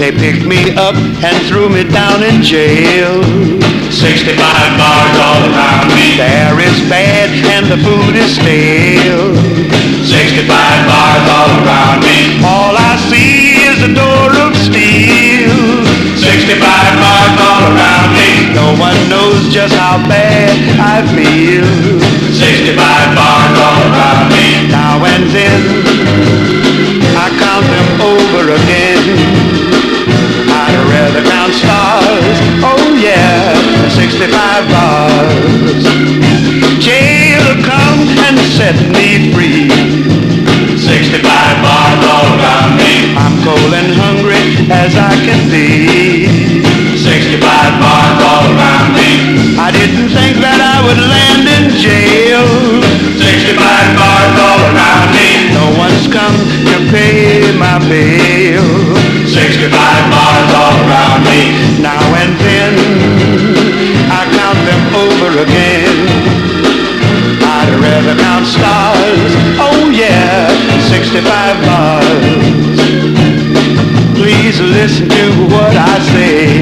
They picked me up and threw me down in jail. 65 bars all around me. The air is bad and the food is stale. 65 bars all around me. All I see is a door of steel. 65 bars all around me. No one knows just how bad I feel. 65 bars all around me. Now and then I count them over again. I'd rather count stars, oh yeah, 65 bars. Jail come and set me free. 65 bars all around me. I'm cold and hungry as I can be. 65 bars all around me. I didn't think that I would land in jail. 65 bars all around me. No one's come to pay my bail. 65 bars all around me. Now and then I count them over again. I'd rather count stars, oh yeah, 65 bars. Please listen to what I say.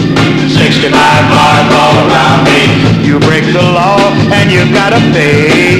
65 bars all around me. You break the law and you gotta pay.